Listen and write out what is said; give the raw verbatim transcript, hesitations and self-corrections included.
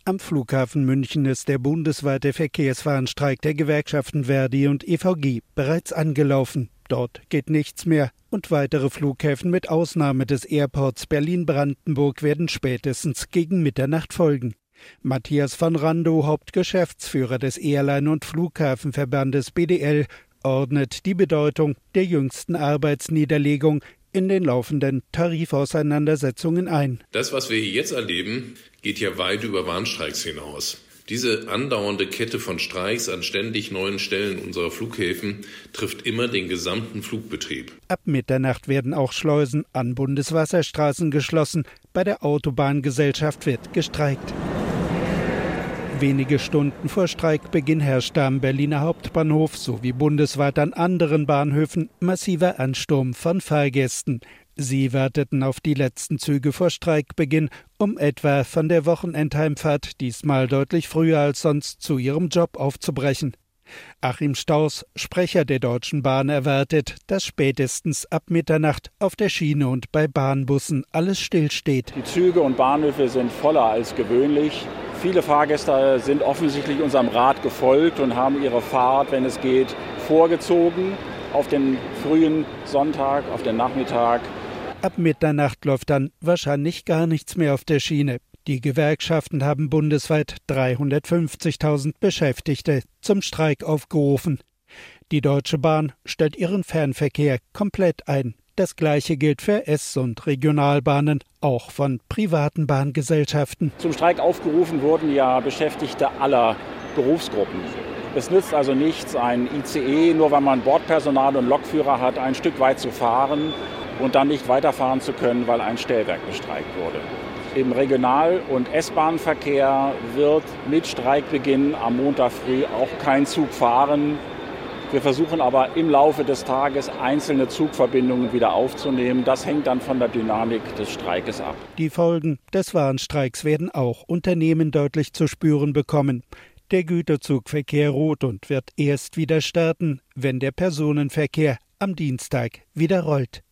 Am Flughafen München ist der bundesweite Verkehrswarnstreik der Gewerkschaften Verdi und E V G bereits angelaufen. Dort geht nichts mehr und weitere Flughäfen mit Ausnahme des Airports Berlin-Brandenburg werden spätestens gegen Mitternacht folgen. Matthias von Randow, Hauptgeschäftsführer des Airline- und Flughafenverbandes B D L, ordnet die Bedeutung der jüngsten Arbeitsniederlegung in den laufenden Tarifauseinandersetzungen ein. Das, was wir jetzt erleben, geht ja weit über Warnstreiks hinaus. Diese andauernde Kette von Streiks an ständig neuen Stellen unserer Flughäfen trifft immer den gesamten Flugbetrieb. Ab Mitternacht werden auch Schleusen an Bundeswasserstraßen geschlossen. Bei der Autobahngesellschaft wird gestreikt. Wenige Stunden vor Streikbeginn herrschte am Berliner Hauptbahnhof sowie bundesweit an anderen Bahnhöfen massiver Ansturm von Fahrgästen. Sie warteten auf die letzten Züge vor Streikbeginn, um etwa von der Wochenendheimfahrt diesmal deutlich früher als sonst zu ihrem Job aufzubrechen. Achim Staus, Sprecher der Deutschen Bahn, erwartet, dass spätestens ab Mitternacht auf der Schiene und bei Bahnbussen alles stillsteht. Die Züge und Bahnhöfe sind voller als gewöhnlich. Viele Fahrgäste sind offensichtlich unserem Rat gefolgt und haben ihre Fahrt, wenn es geht, vorgezogen auf den frühen Sonntag, auf den Nachmittag. Ab Mitternacht läuft dann wahrscheinlich gar nichts mehr auf der Schiene. Die Gewerkschaften haben bundesweit dreihundertfünfzigtausend Beschäftigte zum Streik aufgerufen. Die Deutsche Bahn stellt ihren Fernverkehr komplett ein. Das Gleiche gilt für S- und Regionalbahnen, auch von privaten Bahngesellschaften. Zum Streik aufgerufen wurden ja Beschäftigte aller Berufsgruppen. Es nützt also nichts, ein I C E, nur weil man Bordpersonal und Lokführer hat, ein Stück weit zu fahren und dann nicht weiterfahren zu können, weil ein Stellwerk bestreikt wurde. Im Regional- und S-Bahn-Verkehr wird mit Streikbeginn am Montag früh auch kein Zug fahren. Wir versuchen aber im Laufe des Tages einzelne Zugverbindungen wieder aufzunehmen. Das hängt dann von der Dynamik des Streikes ab. Die Folgen des Warnstreiks werden auch Unternehmen deutlich zu spüren bekommen. Der Güterzugverkehr ruht und wird erst wieder starten, wenn der Personenverkehr am Dienstag wieder rollt.